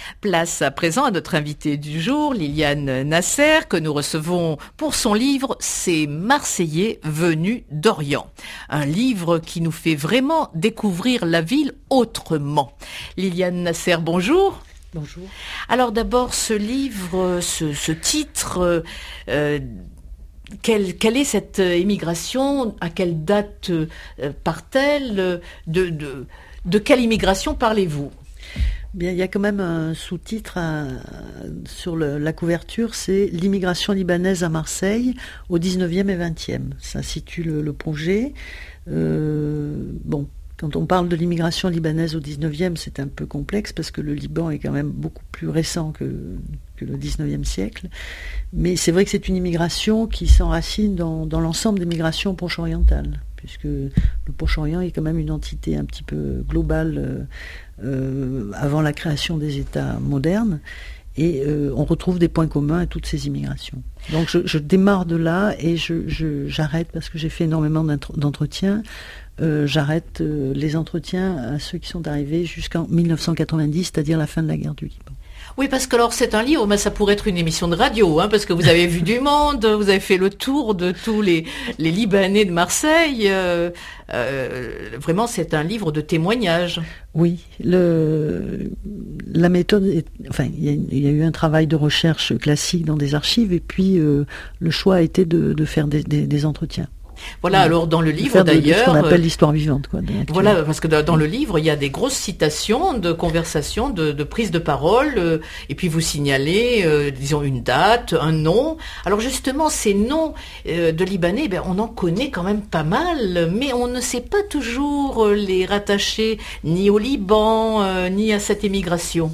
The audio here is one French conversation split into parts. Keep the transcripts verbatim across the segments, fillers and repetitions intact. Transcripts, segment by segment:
Place à présent à notre invitée du jour, Liliane Nasser, que nous recevons pour son livre « Ces Marseillais venus d'Orient ». Un livre qui nous fait vraiment découvrir la ville autrement. Liliane Nasser, bonjour. Bonjour. Alors d'abord, ce livre, ce, ce titre, euh, quelle, quelle est cette immigration? À quelle date euh, part-elle? de, de, de quelle immigration parlez-vous? Bien, il y a quand même un sous-titre à, sur le, la couverture, c'est l'immigration libanaise à Marseille au dix-neuvième et vingtième. Ça situe le, le projet. Euh, bon, quand on parle de l'immigration libanaise au dix-neuvième, c'est un peu complexe parce que le Liban est quand même beaucoup plus récent que, que le dix-neuvième siècle. Mais c'est vrai que c'est une immigration qui s'enracine dans, dans l'ensemble des migrations au Proche-Oriental, puisque le Proche-Orient est quand même une entité un petit peu globale euh, euh, avant la création des États modernes, et euh, on retrouve des points communs à toutes ces immigrations. Donc je, je démarre de là et je, je, j'arrête, parce que j'ai fait énormément d'entretiens, euh, j'arrête euh, les entretiens à ceux qui sont arrivés jusqu'en mille neuf cent quatre-vingt-dix, c'est-à-dire la fin de la guerre du Liban. Oui, parce que alors c'est un livre, mais ça pourrait être une émission de radio, hein, parce que vous avez vu du monde, vous avez fait le tour de tous les, les Libanais de Marseille. Euh, euh, vraiment, c'est un livre de témoignages. Oui, le, la méthode, est, enfin, il y, y a eu un travail de recherche classique dans des archives, et puis euh, le choix a été de, de faire des, des, des entretiens. Voilà, alors dans le livre d'ailleurs, ce qu'on appelle l'histoire vivante, quoi. Voilà, parce que dans le livre, il y a des grosses citations de conversations, de, de prises de parole, euh, et puis vous signalez, euh, disons, une date, un nom. Alors justement, ces noms euh, de Libanais, ben, on en connaît quand même pas mal, mais on ne sait pas toujours les rattacher ni au Liban, euh, ni à cette émigration.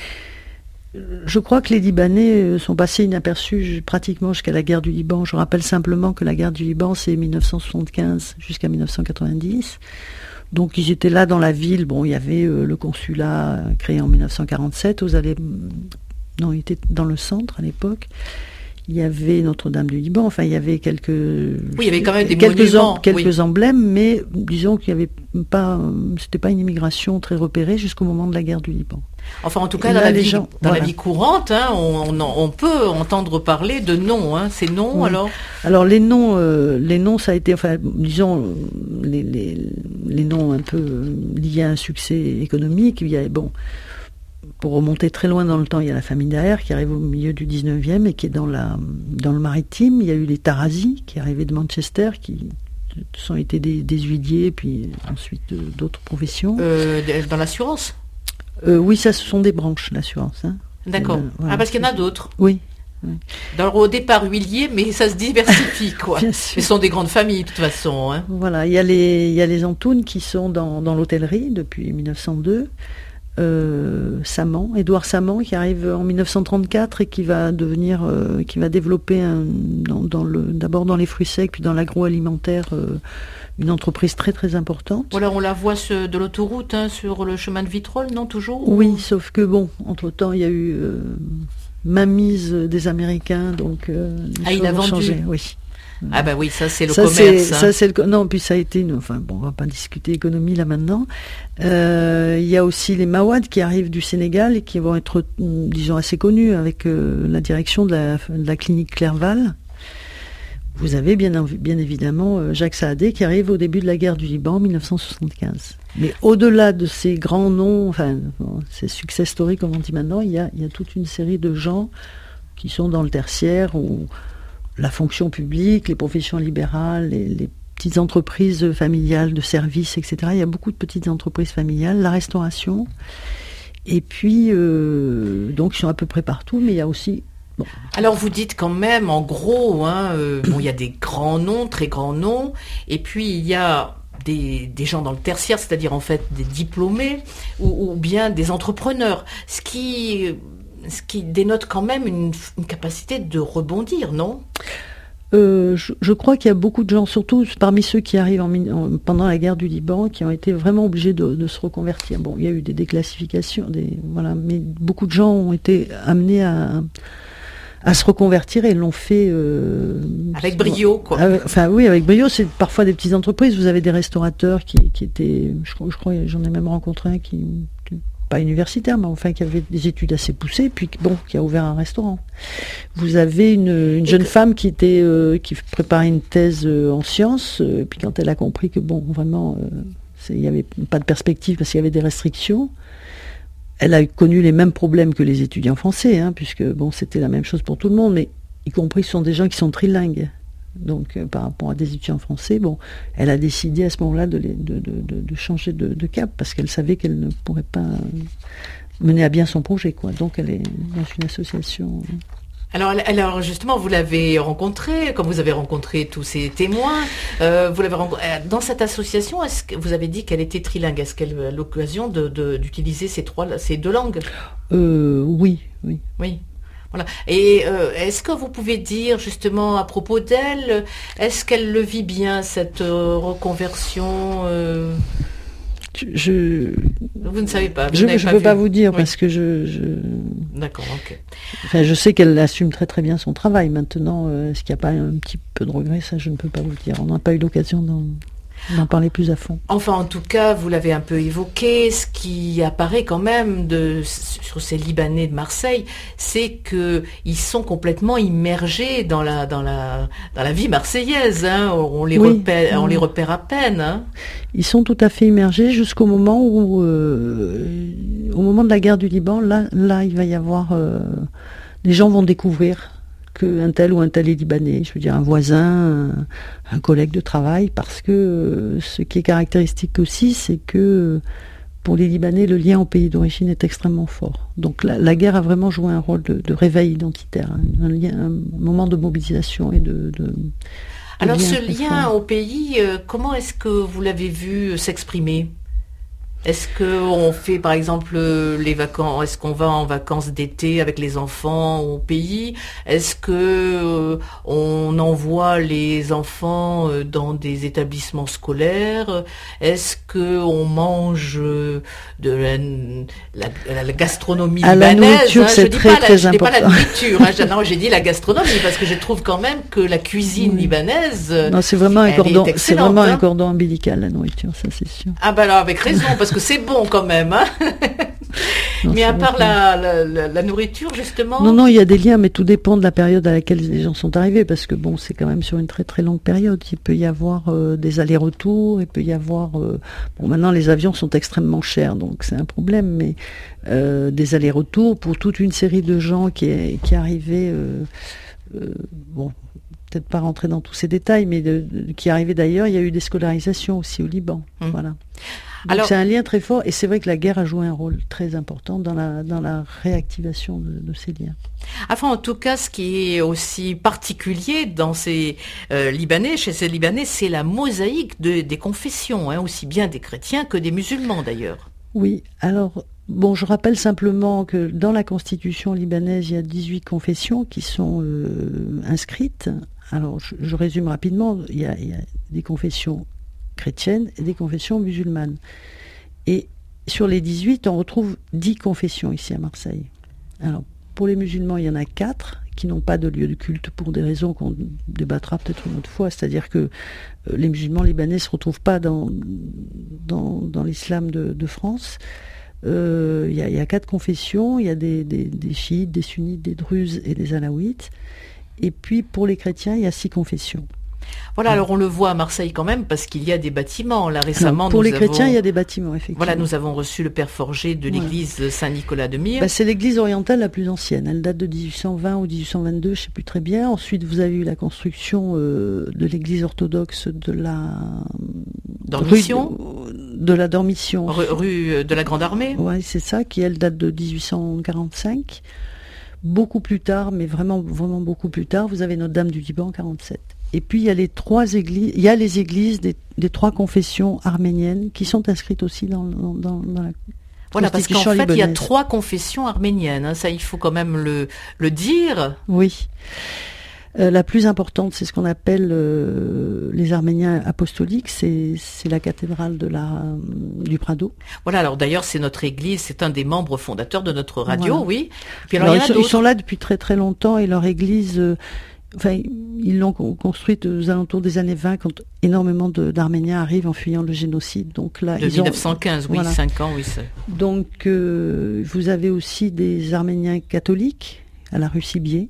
Je crois que les Libanais sont passés inaperçus pratiquement jusqu'à la guerre du Liban. Je rappelle simplement que la guerre du Liban, c'est mille neuf cent soixante-quinze jusqu'à mille neuf cent quatre-vingt-dix. Donc ils étaient là dans la ville. Bon, il y avait euh, le consulat créé en mille neuf cent quarante-sept aux allées... Non, il était dans le centre à l'époque. Il y avait Notre-Dame du Liban. Enfin, il y avait quelques... Oui, il y avait quand même des quelques monuments. Em, quelques oui. emblèmes, mais disons qu'il y avait pas... C'était pas une immigration très repérée jusqu'au moment de la guerre du Liban. Enfin, en tout cas, et dans, là, la vie, gens, dans voilà. la vie courante, hein, on, on, on peut entendre parler de noms. Hein. Ces noms, oui. alors Alors, les noms, euh, les noms, ça a été, enfin, disons, les, les, les noms un peu liés à un succès économique. Il y a, bon, pour remonter très loin dans le temps, il y a la famille Daher qui arrive au milieu du dix-neuvième et qui est dans, la, dans le maritime. Il y a eu les Tarazi qui arrivaient de Manchester, qui sont été des, des huiliers, puis ensuite euh, d'autres professions. Euh, dans l'assurance Euh, oui, ça, ce sont des branches, l'assurance. Hein. D'accord. Euh, voilà. Ah, parce qu'il y en a d'autres. Oui. oui. Alors, au départ, huiliers, mais ça se diversifie, quoi. Bien sûr. Ce sont des grandes familles, de toute façon. Hein. Voilà. Il y a les, il y a les Antounes qui sont dans, dans l'hôtellerie depuis mille neuf cent deux. Euh, Saman, Édouard Saman, qui arrive en mille neuf cent trente-quatre et qui va devenir, euh, qui va développer un, dans, dans le, d'abord dans les fruits secs, puis dans l'agroalimentaire, euh, une entreprise très très importante. Voilà, on la voit ce, de l'autoroute, hein, sur le chemin de Vitrolles, non, toujours? Oui, sauf que bon, entre-temps, il y a eu euh, mainmise des Américains, donc euh, les ah, choses il a ont vendu. changé, oui. Ah ben bah oui, ça c'est le ça, commerce. C'est, hein. ça c'est le non, puis ça a été une, enfin bon, on va pas discuter économie là maintenant. Euh, il y a aussi les Mawad qui arrivent du Sénégal et qui vont être, disons, assez connus avec euh, la direction de la, de la clinique Clerval. Vous avez bien, bien évidemment euh, Jacques Saadé qui arrive au début de la guerre du Liban en mille neuf cent soixante-quinze. Mais au-delà de ces grands noms, enfin bon, ces success stories comme on dit maintenant, il y a, il y a toute une série de gens qui sont dans le tertiaire ou la fonction publique, les professions libérales, les, les petites entreprises familiales de services, et cetera. Il y a beaucoup de petites entreprises familiales, la restauration, et puis euh, donc ils sont à peu près partout, mais il y a aussi... Bon. Alors vous dites quand même, en gros, hein, euh, bon, il y a des grands noms, très grands noms, et puis il y a des, des gens dans le tertiaire, c'est-à-dire en fait des diplômés, ou, ou bien des entrepreneurs, ce qui... Ce qui dénote quand même une, une capacité de rebondir, non ? euh, je, je crois qu'il y a beaucoup de gens, surtout parmi ceux qui arrivent en, en, pendant la guerre du Liban, qui ont été vraiment obligés de, de se reconvertir. Bon, il y a eu des déclassifications, des, voilà, mais beaucoup de gens ont été amenés à, à se reconvertir et l'ont fait... Euh, avec brio, quoi. Euh, enfin oui, avec brio, c'est parfois des petites entreprises. Vous avez des restaurateurs qui, qui étaient... Je, je crois j'en ai même rencontré un qui... qui pas universitaire, mais enfin qui avait des études assez poussées, puis bon, qui a ouvert un restaurant. Vous avez une, une jeune que... femme qui était euh, qui préparait une thèse euh, en sciences, euh, puis quand elle a compris que bon, vraiment, il n'y avait pas de perspective parce qu'il y avait des restrictions, elle a connu les mêmes problèmes que les étudiants français, hein, puisque bon, c'était la même chose pour tout le monde, mais y compris ce sont des gens qui sont trilingues. Donc euh, par rapport à des étudiants français, bon, elle a décidé à ce moment-là de, les, de, de, de, de changer de, de cap parce qu'elle savait qu'elle ne pourrait pas mener à bien son projet, quoi. Donc elle est dans une association. Alors, alors justement, vous l'avez rencontré, comme vous avez rencontré tous ces témoins, euh, vous l'avez rencontré dans cette association. Est-ce que vous avez dit qu'elle était trilingue? Est-ce qu'elle a l'occasion de, de, d'utiliser ces trois, ces deux langues? euh, Oui, oui. Oui. Voilà. Et euh, est-ce que vous pouvez dire justement à propos d'elle, est-ce qu'elle le vit bien cette euh, reconversion euh... je, Vous ne savez pas. Vous je ne peux pas vous dire oui. parce que je. je... D'accord, ok. Enfin, je sais qu'elle assume très très bien son travail. Maintenant, euh, est-ce qu'il n'y a pas un petit peu de regret? Ça, je ne peux pas vous le dire. On n'a pas eu l'occasion d'en. d'en parler plus à fond. Enfin, en tout cas, vous l'avez un peu évoqué, ce qui apparaît quand même de, sur ces Libanais de Marseille, c'est qu'ils sont complètement immergés dans la, dans la, dans la vie marseillaise. Hein. On, les oui, repère, oui. on les repère à peine. Hein. Ils sont tout à fait immergés jusqu'au moment où, euh, au moment de la guerre du Liban, là, là il va y avoir... Euh, les gens vont découvrir qu'un tel ou un tel est libanais, je veux dire un voisin, un, un collègue de travail, parce que euh, ce qui est caractéristique aussi, c'est que pour les Libanais, le lien au pays d'origine est extrêmement fort. Donc la, la guerre a vraiment joué un rôle de, de réveil identitaire, un, lien, un moment de mobilisation et de... de, de Alors lien ce lien fort. Au pays, euh, comment est-ce que vous l'avez vu s'exprimer ? Est-ce qu'on fait par exemple les vacances, est-ce qu'on va en vacances d'été avec les enfants au pays? Est-ce que euh, on envoie les enfants dans des établissements scolaires? Est-ce que on mange de la, la, la gastronomie à libanaise? La nourriture, hein, c'est je dis très pas très la, je important. dis pas la nourriture, hein, non, j'ai dit la gastronomie parce que je trouve quand même que la cuisine oui. libanaise. Non, c'est vraiment un cordon, c'est vraiment hein. un cordon ombilical la nourriture, ça c'est sûr. Ah ben alors avec raison parce que c'est bon quand même, hein. Non, mais à part la, la, la, la nourriture, justement... Non, non, il y a des liens, mais tout dépend de la période à laquelle les gens sont arrivés, parce que bon, c'est quand même sur une très très longue période. Il peut y avoir euh, des allers-retours, il peut y avoir... Euh, bon, maintenant, les avions sont extrêmement chers, donc c'est un problème, mais euh, des allers-retours pour toute une série de gens qui, est, qui arrivaient... Euh, euh, bon, peut-être pas rentrer dans tous ces détails, mais de, de, qui arrivaient d'ailleurs, il y a eu des scolarisations aussi au Liban, mmh. voilà. Donc alors, c'est un lien très fort et c'est vrai que la guerre a joué un rôle très important dans la, dans la réactivation de, de ces liens. Enfin, en tout cas, ce qui est aussi particulier dans ces euh, Libanais, chez ces Libanais, c'est la mosaïque de, des confessions, hein, aussi bien des chrétiens que des musulmans d'ailleurs. Oui, alors, bon, je rappelle simplement que dans la constitution libanaise, il y a dix-huit confessions qui sont euh, inscrites. Alors, je, je résume rapidement, il y a, il y a des confessions chrétiennes et des confessions musulmanes. Et sur les dix-huit, on retrouve dix confessions ici à Marseille. Alors, pour les musulmans, il y en a quatre qui n'ont pas de lieu de culte pour des raisons qu'on débattra peut-être une autre fois. C'est-à-dire que euh, les musulmans libanais ne se retrouvent pas dans, dans, dans l'islam de, de France. Euh, il y a, il y a quatre confessions. Il y a des, des, des chiites, des sunnites, des druzes et des alaouites. Et puis, pour les chrétiens, il y a six confessions. Voilà, alors on le voit à Marseille quand même, parce qu'il y a des bâtiments. Là, récemment, alors, pour nous les chrétiens, avons... il y a des bâtiments, effectivement. Voilà, nous avons reçu le père Forger de l'église voilà. Saint-Nicolas de Myre. Bah, c'est l'église orientale la plus ancienne. Elle date de dix-huit cent vingt ou dix-huit cent vingt-deux, je ne sais plus très bien. Ensuite, vous avez eu la construction euh, de l'église orthodoxe de la... Dormition rue de, de la Dormition. Rue, rue de la Grande Armée. Oui, c'est ça, qui, elle, date de dix-huit cent quarante-cinq. Beaucoup plus tard, mais vraiment, vraiment beaucoup plus tard, vous avez Notre-Dame du Liban en quarante-sept. Et puis il y a les trois églises, il y a les églises des, des trois confessions arméniennes qui sont inscrites aussi dans, dans, dans, dans la voilà, parce qu'en fait, libanaise. Il y a trois confessions arméniennes, hein, ça il faut quand même le, le dire. Oui. Euh, la plus importante, c'est ce qu'on appelle euh, les Arméniens apostoliques, c'est, c'est la cathédrale de la, euh, du Prado. Voilà, alors d'ailleurs c'est notre église, c'est un des membres fondateurs de notre radio, voilà. Oui. Puis alors, alors il y en a ils, sont, ils sont là depuis très très longtemps et leur église... Euh, enfin, ils l'ont construite aux alentours des années vingt, quand énormément de, d'Arméniens arrivent en fuyant le génocide. Donc là, de ils dix-neuf cent quinze, ont, oui, voilà. cinq ans, oui. C'est... Donc, euh, vous avez aussi des Arméniens catholiques à la rue Sibier,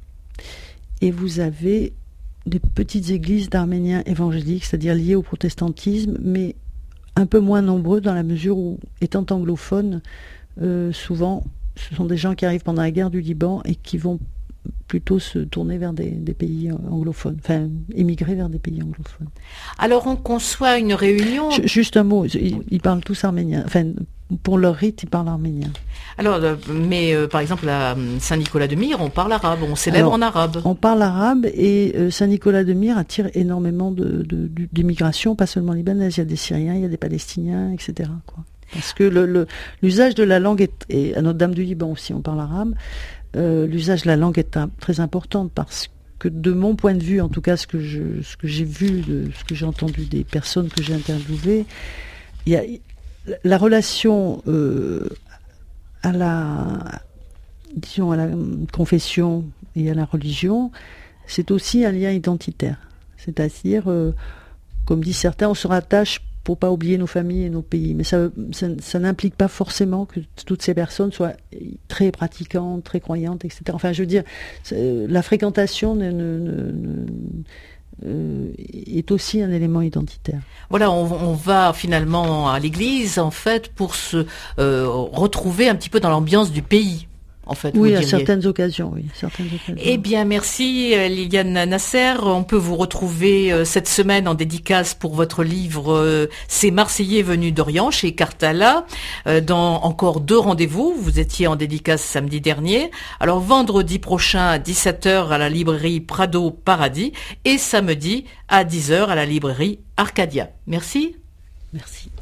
et vous avez des petites églises d'Arméniens évangéliques, c'est-à-dire liées au protestantisme, mais un peu moins nombreux dans la mesure où, étant anglophones, euh, souvent, ce sont des gens qui arrivent pendant la guerre du Liban et qui vont plutôt se tourner vers des, des pays anglophones, enfin émigrer vers des pays anglophones. Alors on conçoit une réunion... J- juste un mot, ils, ils parlent tous arménien, enfin pour leur rite ils parlent arménien. Alors, euh, mais euh, par exemple à Saint-Nicolas-de-Myre, on parle arabe, on célèbre Alors, en arabe. On parle arabe et euh, Saint-Nicolas-de-Myre attire énormément de, de, de, d'immigration, pas seulement libanaise, il y a des Syriens, il y a des Palestiniens, et cetera, quoi. Parce que le, le, l'usage de la langue est, et à Notre-Dame du Liban aussi on parle arabe, euh, l'usage de la langue est un, très importante parce que de mon point de vue, en tout cas ce que, je, ce que j'ai vu, de, ce que j'ai entendu des personnes que j'ai interviewées, il y a la relation euh, à la, disons, à la confession et à la religion, c'est aussi un lien identitaire. C'est-à-dire, euh, comme disent certains, on se rattache pour pas oublier nos familles et nos pays. Mais ça, ça, ça n'implique pas forcément que toutes ces personnes soient très pratiquantes, très croyantes, et cetera. Enfin, je veux dire, la fréquentation ne, ne, ne, euh, est aussi un élément identitaire. Voilà, on, on va finalement à l'église, en fait, pour se euh, retrouver un petit peu dans l'ambiance du pays. En fait, oui, à certaines occasions, oui, certaines occasions. Eh bien, merci Liliane Nasser. On peut vous retrouver euh, cette semaine en dédicace pour votre livre euh, Ces Marseillais venus d'Orient chez Cartala, euh, dans encore deux rendez-vous. Vous étiez en dédicace samedi dernier. Alors, vendredi prochain à dix-sept heures à la librairie Prado Paradis et samedi à dix heures à la librairie Arcadia. Merci. Merci.